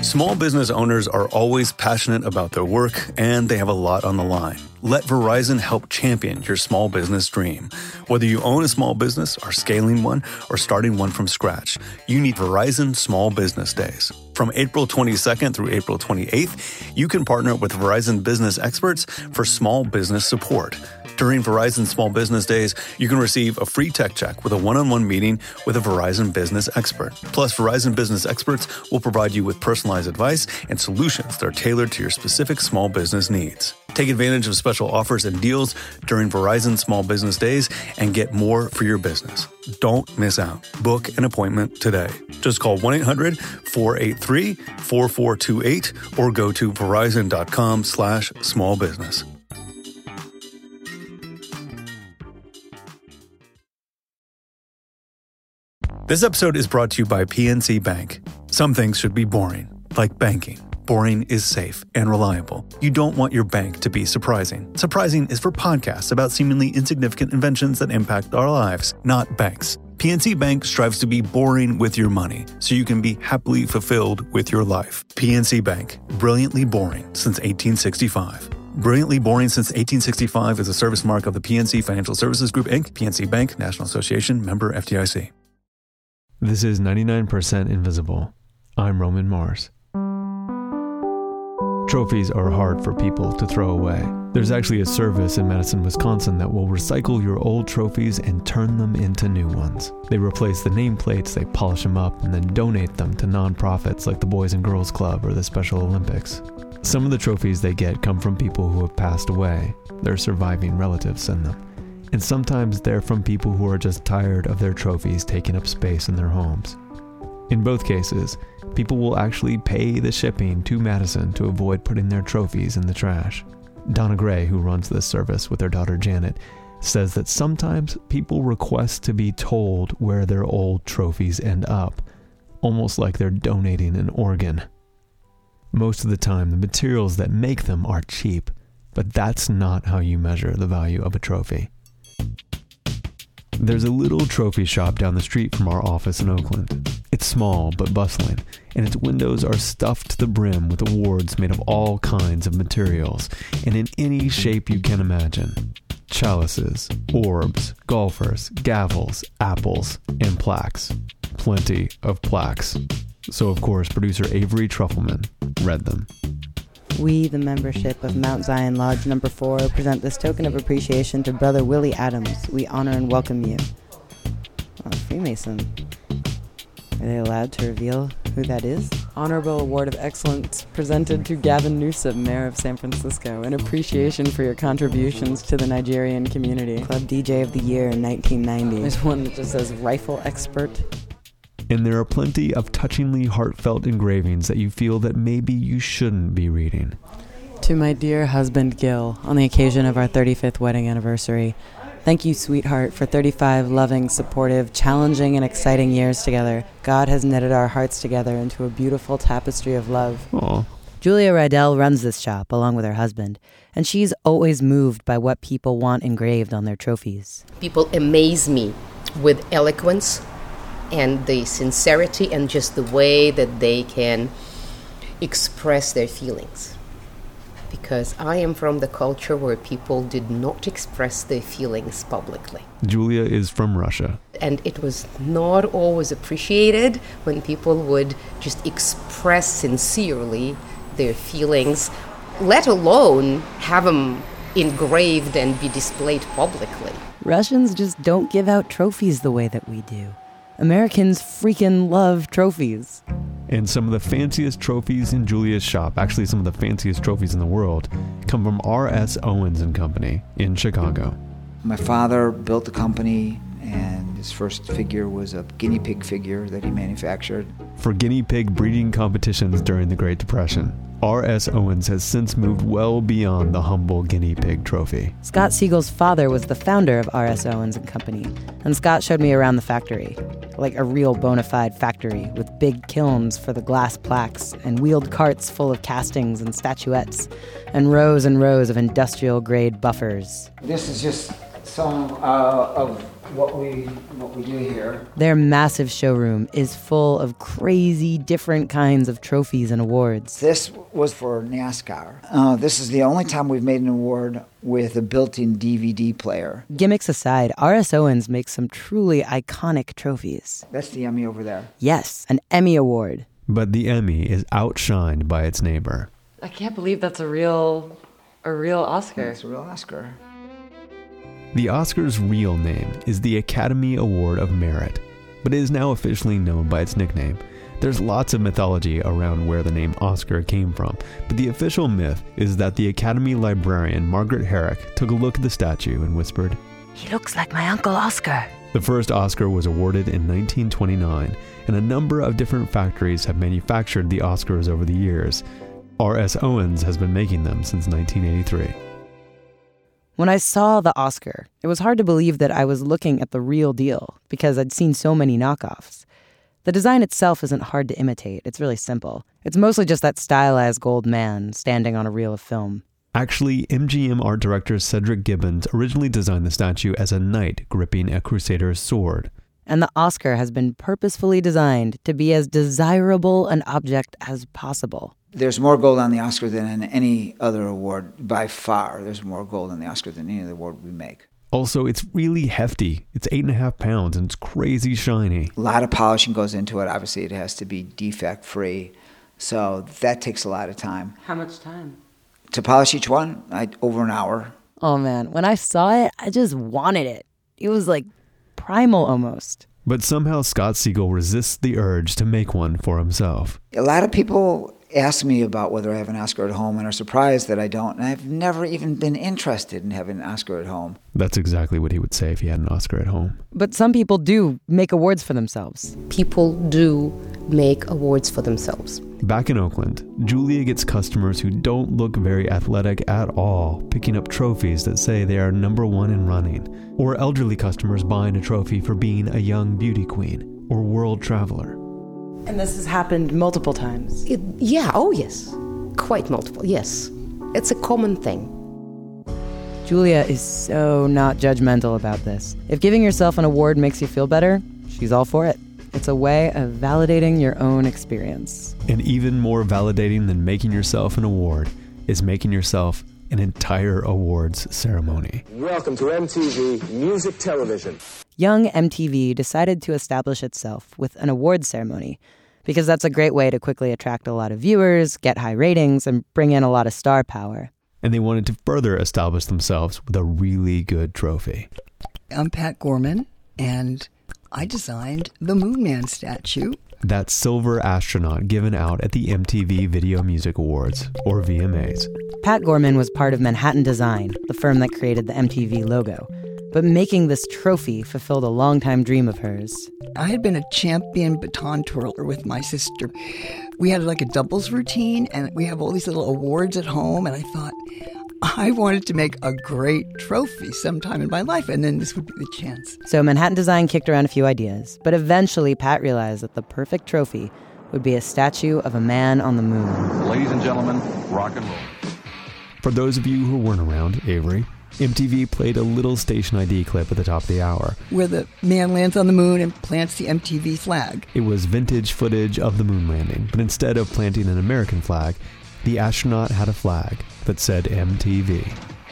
Small business owners are always passionate about their work, and they have a lot on the line. Let Verizon help champion your small business dream. Whether you own a small business, are scaling one, or starting one from scratch, you need Verizon Small Business Days. From April 22nd through April 28th, you can partner with Verizon business experts for small business support. During Verizon Small Business Days, you can receive a free tech check with a one-on-one meeting with a Verizon business expert. Plus, Verizon business experts will provide you with personalized advice and solutions that are tailored to your specific small business needs. Take advantage of special offers and deals during Verizon Small Business Days and get more for your business. Don't miss out. Book an appointment today. Just call 1-800-483-4428 or go to verizon.com/smallbusiness. This episode is brought to you by PNC Bank. Some things should be boring, like banking. Boring is safe and reliable. You don't want your bank to be surprising. Surprising is for podcasts about seemingly insignificant inventions that impact our lives, not banks. PNC Bank strives to be boring with your money, so you can be happily fulfilled with your life. PNC Bank, brilliantly boring since 1865. Brilliantly Boring Since 1865 is a service mark of the PNC Financial Services Group, Inc., PNC Bank, National Association, member FDIC. This is 99% Invisible. I'm Roman Mars. Trophies are hard for people to throw away. There's actually a service in Madison, Wisconsin that will recycle your old trophies and turn them into new ones. They replace the nameplates, they polish them up, and then donate them to nonprofits like the Boys and Girls Club or the Special Olympics. Some of the trophies they get come from people who have passed away. Their surviving relatives send them. And sometimes they're from people who are just tired of their trophies taking up space in their homes. In both cases, people will actually pay the shipping to Madison to avoid putting their trophies in the trash. Donna Gray, who runs this service with her daughter Janet, says that sometimes people request to be told where their old trophies end up, almost like they're donating an organ. Most of the time, the materials that make them are cheap, but that's not how you measure the value of a trophy. There's a little trophy shop down the street from our office in Oakland. It's small but bustling, and its windows are stuffed to the brim with awards made of all kinds of materials and in any shape you can imagine. Chalices, orbs, golfers, gavels, apples, and plaques. Plenty of plaques. So of course, producer Avery Trufelman read them. We, the membership of Mount Zion Lodge No. 4, present this token of appreciation to Brother Willie Adams. We honor and welcome you. Oh, Freemason. Are they allowed to reveal who that is? Honorable Award of Excellence presented to Gavin Newsom, Mayor of San Francisco, in appreciation for your contributions to the Nigerian community. Club DJ of the Year in 1990. There's one that just says Rifle Expert. And there are plenty of touchingly heartfelt engravings that you feel that maybe you shouldn't be reading. To my dear husband Gil, on the occasion of our 35th wedding anniversary, thank you, sweetheart, for 35 loving, supportive, challenging, and exciting years together. God has knitted our hearts together into a beautiful tapestry of love. Aww. Julia Rydell runs this shop along with her husband, and she's always moved by what people want engraved on their trophies. People amaze me with eloquence and the sincerity and just the way that they can express their feelings. Because I am from the culture where people did not express their feelings publicly. Julia is from Russia. And it was not always appreciated when people would just express sincerely their feelings, let alone have them engraved and be displayed publicly. Russians just don't give out trophies the way that we do. Americans freaking love trophies. And some of the fanciest trophies in Julia's shop, actually some of the fanciest trophies in the world, come from R.S. Owens & Company in Chicago. My father built the company, and his first figure was a guinea pig figure that he manufactured. For guinea pig breeding competitions during the Great Depression, R.S. Owens has since moved well beyond the humble guinea pig trophy. Scott Siegel's father was the founder of R.S. Owens & Company, and Scott showed me around the factory, like a real bona fide factory with big kilns for the glass plaques and wheeled carts full of castings and statuettes and rows of industrial-grade buffers. This is just some of what we do here. Their massive showroom is full of crazy different kinds of trophies and awards. This was for NASCAR. This is the only time we've made an award with a built-in DVD player. Gimmicks aside, R.S. Owens makes some truly iconic trophies. That's the Emmy over there. Yes, an Emmy Award. But the Emmy is outshined by its neighbor. I can't believe that's a real Oscar. It's a real Oscar. The Oscar's real name is the Academy Award of Merit, but it is now officially known by its nickname. There's lots of mythology around where the name Oscar came from, but the official myth is that the Academy librarian Margaret Herrick took a look at the statue and whispered, "He looks like my Uncle Oscar." The first Oscar was awarded in 1929, and a number of different factories have manufactured the Oscars over the years. R.S. Owens has been making them since 1983. When I saw the Oscar, it was hard to believe that I was looking at the real deal because I'd seen so many knockoffs. The design itself isn't hard to imitate. It's really simple. It's mostly just that stylized gold man standing on a reel of film. Actually, MGM art director Cedric Gibbons originally designed the statue as a knight gripping a crusader's sword. And the Oscar has been purposefully designed to be as desirable an object as possible. There's more gold on the Oscar than in any other award, by far. There's more gold on the Oscar than any other award we make. Also, it's really hefty. It's 8.5 pounds and it's crazy shiny. A lot of polishing goes into it. Obviously, it has to be defect-free. So that takes a lot of time. How much time? To polish each one, over an hour. Oh man, when I saw it, I just wanted it. It was like primal almost. But somehow Scott Siegel resists the urge to make one for himself. A lot of people ask me about whether I have an Oscar at home and are surprised that I don't. And I've never even been interested in having an Oscar at home. That's exactly what he would say if he had an Oscar at home. But some people do make awards for themselves. People do make awards for themselves. Back in Oakland, Julia gets customers who don't look very athletic at all, picking up trophies that say they are #1 in running, or elderly customers buying a trophy for being a young beauty queen or world traveler. And this has happened multiple times. Yes. Quite multiple, yes. It's a common thing. Julia is so not judgmental about this. If giving yourself an award makes you feel better, she's all for it. It's a way of validating your own experience. And even more validating than making yourself an award is making yourself an entire awards ceremony. Welcome to MTV Music Television. Young MTV decided to establish itself with an awards ceremony because that's a great way to quickly attract a lot of viewers, get high ratings, and bring in a lot of star power. And they wanted to further establish themselves with a really good trophy. I'm Pat Gorman, and I designed the Moon Man statue. That silver astronaut given out at the MTV Video Music Awards, or VMAs. Pat Gorman was part of Manhattan Design, the firm that created the MTV logo. But making this trophy fulfilled a longtime dream of hers. I had been a champion baton twirler with my sister. We had like a doubles routine, and we have all these little awards at home, and I thought, I wanted to make a great trophy sometime in my life, and then this would be the chance. So Manhattan Design kicked around a few ideas, but eventually Pat realized that the perfect trophy would be a statue of a man on the moon. Ladies and gentlemen, rock and roll. For those of you who weren't around, Avery, MTV played a little station ID clip at the top of the hour. Where the man lands on the moon and plants the MTV flag. It was vintage footage of the moon landing, but instead of planting an American flag, the astronaut had a flag that said MTV.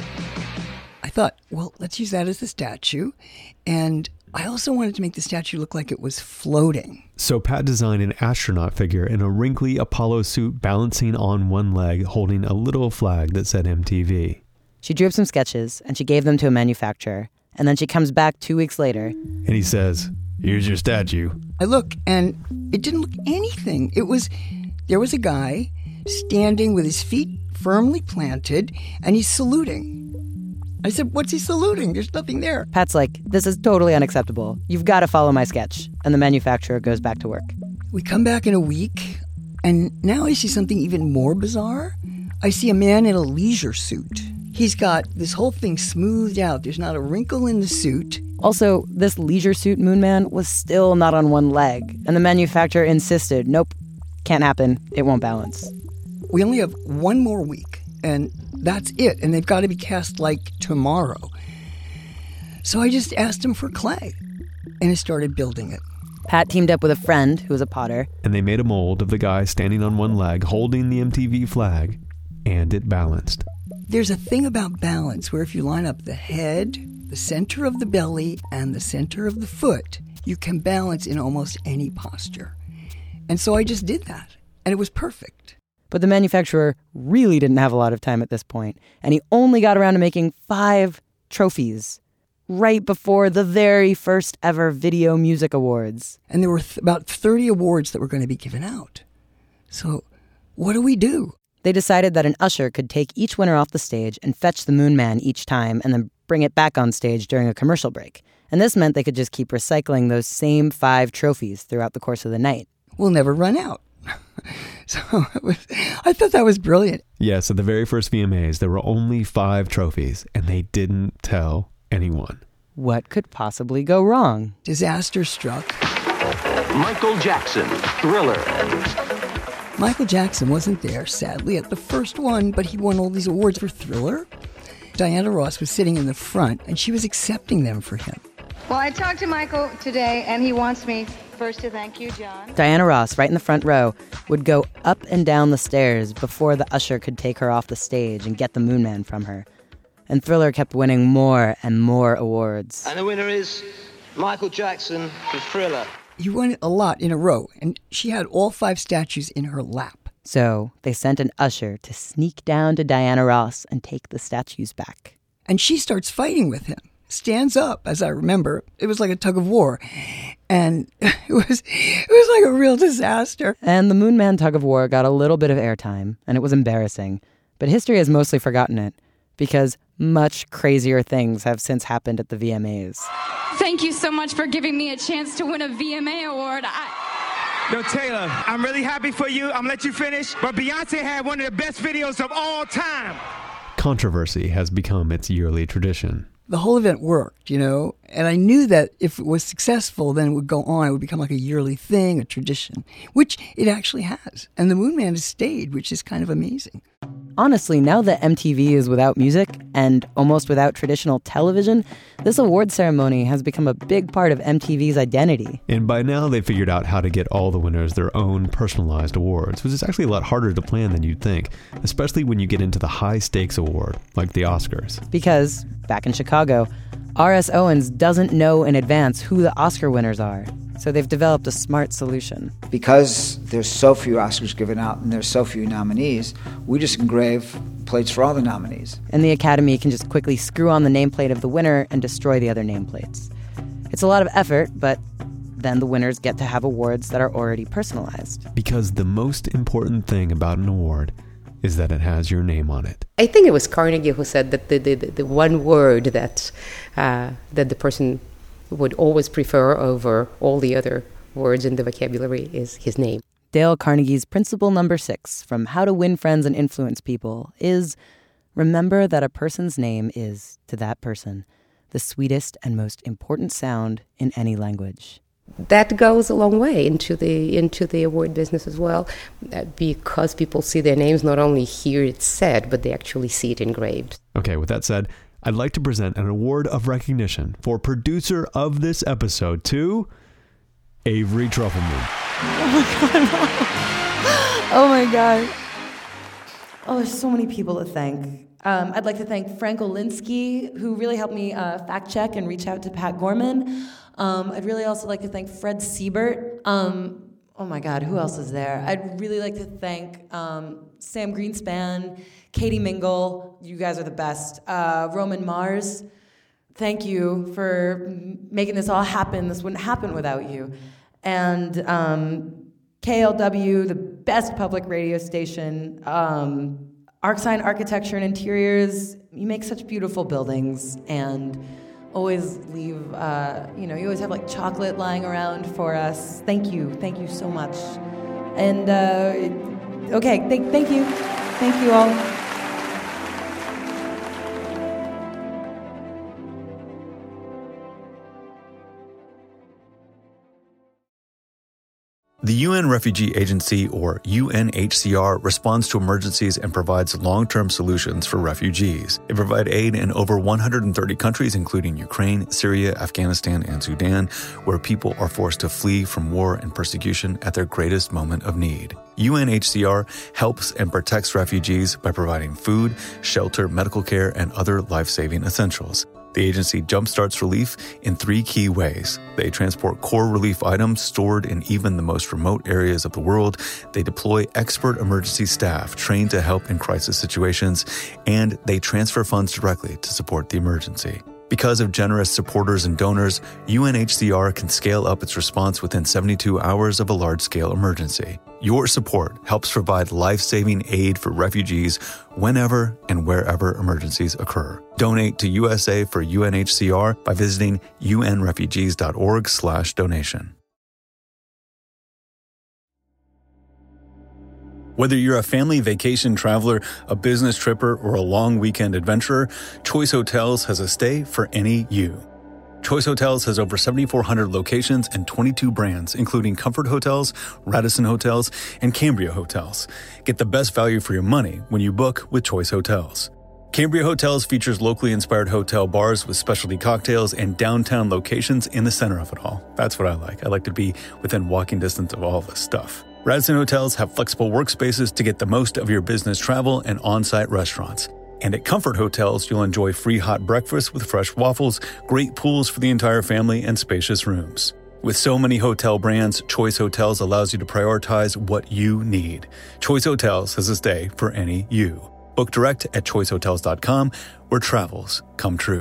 I thought, well, let's use that as the statue. And I also wanted to make the statue look like it was floating. So Pat designed an astronaut figure in a wrinkly Apollo suit balancing on one leg, holding a little flag that said MTV. She drew up some sketches, and she gave them to a manufacturer. And then she comes back 2 weeks later. And he says, "Here's your statue." I look, and it didn't look anything. There was a guy standing with his feet firmly planted, and he's saluting. I said, what's he saluting? There's nothing there. Pat's like, this is totally unacceptable. You've got to follow my sketch. And the manufacturer goes back to work. We come back in a week, and now I see something even more bizarre. I see a man in a leisure suit. He's got this whole thing smoothed out. There's not a wrinkle in the suit. Also, this leisure suit moon man was still not on one leg. And the manufacturer insisted, nope, can't happen. It won't balance. We only have one more week, and that's it. And they've got to be cast like tomorrow. So I just asked him for clay, and I started building it. Pat teamed up with a friend who was a potter. And they made a mold of the guy standing on one leg holding the MTV flag, and it balanced. There's a thing about balance where if you line up the head, the center of the belly, and the center of the foot, you can balance in almost any posture. And so I just did that, and it was perfect. But the manufacturer really didn't have a lot of time at this point, and he only got around to making 5 trophies right before the very first ever Video Music Awards. And there were about 30 awards that were going to be given out. So what do? They decided that an usher could take each winner off the stage and fetch the Moon Man each time and then bring it back on stage during a commercial break. And this meant they could just keep recycling those same 5 trophies throughout the course of the night. We'll never run out. So I thought that was brilliant. Yes, at the very first VMAs, there were only 5 trophies, and they didn't tell anyone. What could possibly go wrong? Disaster struck. Michael Jackson, Thriller. Michael Jackson wasn't there, sadly, at the first one, but he won all these awards for Thriller. Diana Ross was sitting in the front, and she was accepting them for him. Well, I talked to Michael today, and he wants me first to thank you, John. Diana Ross, right in the front row, would go up and down the stairs before the usher could take her off the stage and get the Moon Man from her. And Thriller kept winning more and more awards. And the winner is Michael Jackson for Thriller. He won a lot in a row, and she had all 5 statues in her lap. So they sent an usher to sneak down to Diana Ross and take the statues back. And she starts fighting with him. Stands up, as I remember. It was like a tug of war. And it was like a real disaster. And the Moon Man tug of war got a little bit of airtime, and it was embarrassing. But history has mostly forgotten it, because much crazier things have since happened at the VMAs. Thank you so much for giving me a chance to win a VMA award. Yo, Taylor, I'm really happy for you. I'm gonna let you finish. But Beyonce had one of the best videos of all time. Controversy has become its yearly tradition. The whole event worked, and I knew that if it was successful, then it would go on. It would become like a yearly thing, a tradition, which it actually has. And the Moon Man has stayed, which is kind of amazing. Honestly, now that MTV is without music and almost without traditional television, this award ceremony has become a big part of MTV's identity. And by now they've figured out how to get all the winners their own personalized awards, which is actually a lot harder to plan than you'd think, especially when you get into the high-stakes award, like the Oscars. Because, back in Chicago, R.S. Owens doesn't know in advance who the Oscar winners are. So they've developed a smart solution. Because there's so few Oscars given out and there's so few nominees, we just engrave plates for all the nominees. And the Academy can just quickly screw on the nameplate of the winner and destroy the other nameplates. It's a lot of effort, but then the winners get to have awards that are already personalized. Because the most important thing about an award is that it has your name on it. I think it was Carnegie who said that the one word that the person would always prefer over all the other words in the vocabulary is his name. Dale Carnegie's principle number 6 from How to Win Friends and Influence People is, remember that a person's name is, to that person, the sweetest and most important sound in any language. That goes a long way into the award business as well, because people see their names, not only hear it said, but they actually see it engraved. Okay, with that said, I'd like to present an award of recognition for producer of this episode to Avery Trufelman. Oh my God. Oh, there's so many people to thank. I'd like to thank Frank Olinsky, who really helped me fact check and reach out to Pat Gorman. I'd really also like to thank Fred Siebert. Oh my God, who else is there? I'd really like to thank Sam Greenspan, Katie Mingle, you guys are the best. Roman Mars, thank you for making this all happen. This wouldn't happen without you. And KLW, the best public radio station. Arcsign Architecture and Interiors, you make such beautiful buildings and always leave, you always have like chocolate lying around for us. Thank you so much. And, okay, thank you all. The UN Refugee Agency, or UNHCR, responds to emergencies and provides long-term solutions for refugees. They provide aid in over 130 countries, including Ukraine, Syria, Afghanistan, and Sudan, where people are forced to flee from war and persecution at their greatest moment of need. UNHCR helps and protects refugees by providing food, shelter, medical care, and other life-saving essentials. The agency jumpstarts relief in 3 key ways. They transport core relief items stored in even the most remote areas of the world. They deploy expert emergency staff trained to help in crisis situations. And they transfer funds directly to support the emergency. Because of generous supporters and donors, UNHCR can scale up its response within 72 hours of a large-scale emergency. Your support helps provide life-saving aid for refugees whenever and wherever emergencies occur. Donate to USA for UNHCR by visiting unrefugees.org/donation. Whether you're a family vacation traveler, a business tripper, or a long weekend adventurer, Choice Hotels has a stay for any you. Choice Hotels has over 7,400 locations and 22 brands, including Comfort Hotels, Radisson Hotels, and Cambria Hotels. Get the best value for your money when you book with Choice Hotels. Cambria Hotels features locally inspired hotel bars with specialty cocktails and downtown locations in the center of it all. That's what I like. I like to be within walking distance of all this stuff. Radisson Hotels have flexible workspaces to get the most of your business travel and on-site restaurants. And at Comfort Hotels, you'll enjoy free hot breakfast with fresh waffles, great pools for the entire family, and spacious rooms. With so many hotel brands, Choice Hotels allows you to prioritize what you need. Choice Hotels has a stay for any you. Book direct at choicehotels.com, where travels come true.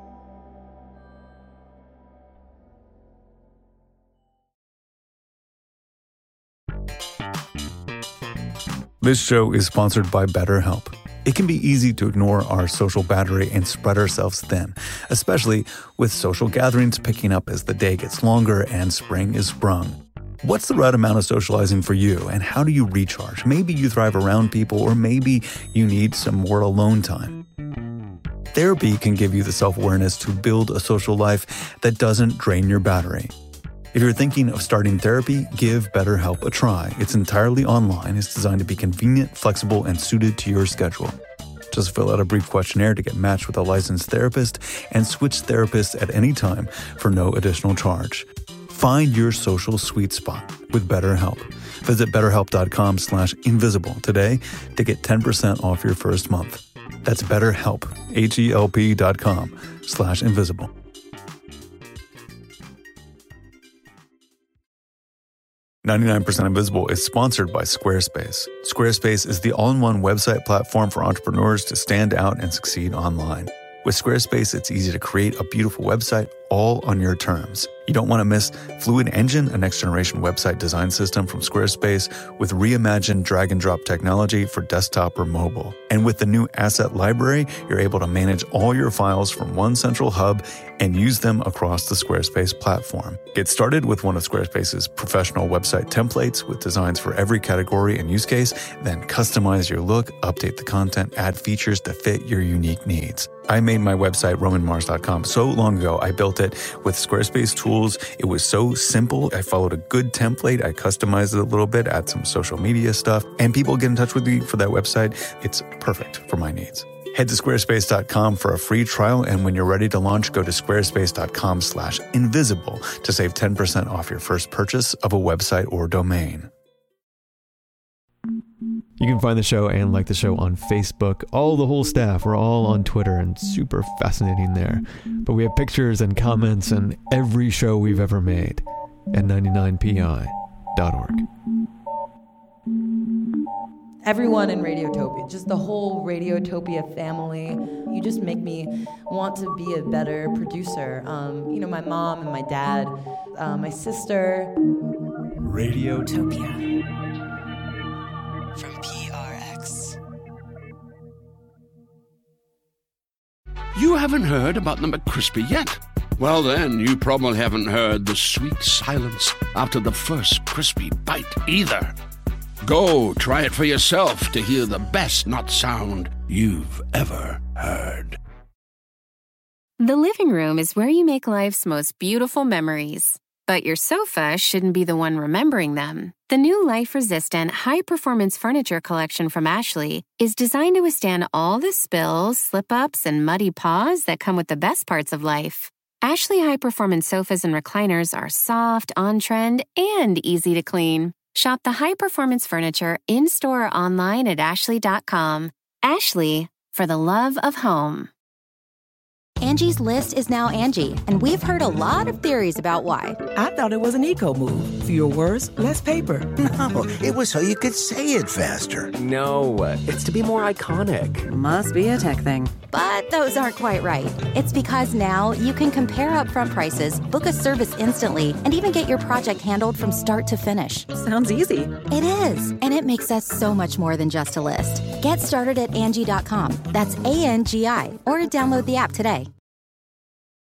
This show is sponsored by BetterHelp. It can be easy to ignore our social battery and spread ourselves thin, especially with social gatherings picking up as the day gets longer and spring is sprung. What's the right amount of socializing for you, and how do you recharge? Maybe you thrive around people, or maybe you need some more alone time. Therapy can give you the self-awareness to build a social life that doesn't drain your battery. If you're thinking of starting therapy, give BetterHelp a try. It's entirely online. It's designed to be convenient, flexible, and suited to your schedule. Just fill out a brief questionnaire to get matched with a licensed therapist and switch therapists at any time for no additional charge. Find your social sweet spot with BetterHelp. Visit BetterHelp.com/invisible today to get 10% off your first month. That's BetterHelp, HELP.com/invisible. "99% Invisible" is sponsored by Squarespace. Squarespace is the all-in-one website platform for entrepreneurs to stand out and succeed online. With Squarespace, it's easy to create a beautiful website all on your terms. You don't want to miss Fluid Engine, a next-generation website design system from Squarespace with reimagined drag-and-drop technology for desktop or mobile. And with the new Asset Library, you're able to manage all your files from one central hub and use them across the Squarespace platform. Get started with one of Squarespace's professional website templates with designs for every category and use case, then customize your look, update the content, add features to fit your unique needs. I made my website, RomanMars.com, so long ago. I built it with Squarespace tools. It was so simple. I followed a good template. I customized it a little bit, add some social media stuff, and people get in touch with me for that website. It's perfect for my needs. Head to squarespace.com for a free trial, and when you're ready to launch, go to squarespace.com/invisible to save 10% off your first purchase of a website or domain. You can find the show and like the show on Facebook. The whole staff, we're all on Twitter and super fascinating there. But we have pictures and comments and every show we've ever made at 99pi.org. Everyone in Radiotopia, just the whole Radiotopia family, you just make me want to be a better producer. My mom and my dad, my sister. Radiotopia. From PRX. You haven't heard about the McCrispy yet? Well, then, you probably haven't heard the sweet silence after the first crispy bite either. Go try it for yourself to hear the best nut sound you've ever heard. The living room is where you make life's most beautiful memories. But your sofa shouldn't be the one remembering them. The new life-resistant, high-performance furniture collection from Ashley is designed to withstand all the spills, slip-ups, and muddy paws that come with the best parts of life. Ashley high-performance sofas and recliners are soft, on-trend, and easy to clean. Shop the high-performance furniture in-store or online at ashley.com. Ashley, for the love of home. Angie's List is now Angie, and we've heard a lot of theories about why. I thought it was an eco move. Fewer words, less paper. No, it was so you could say it faster. No, it's to be more iconic. Must be a tech thing. But those aren't quite right. It's because now you can compare upfront prices, book a service instantly, and even get your project handled from start to finish. Sounds easy. It is, and it makes us so much more than just a list. Get started at Angie.com. That's ANGI, or download the app today.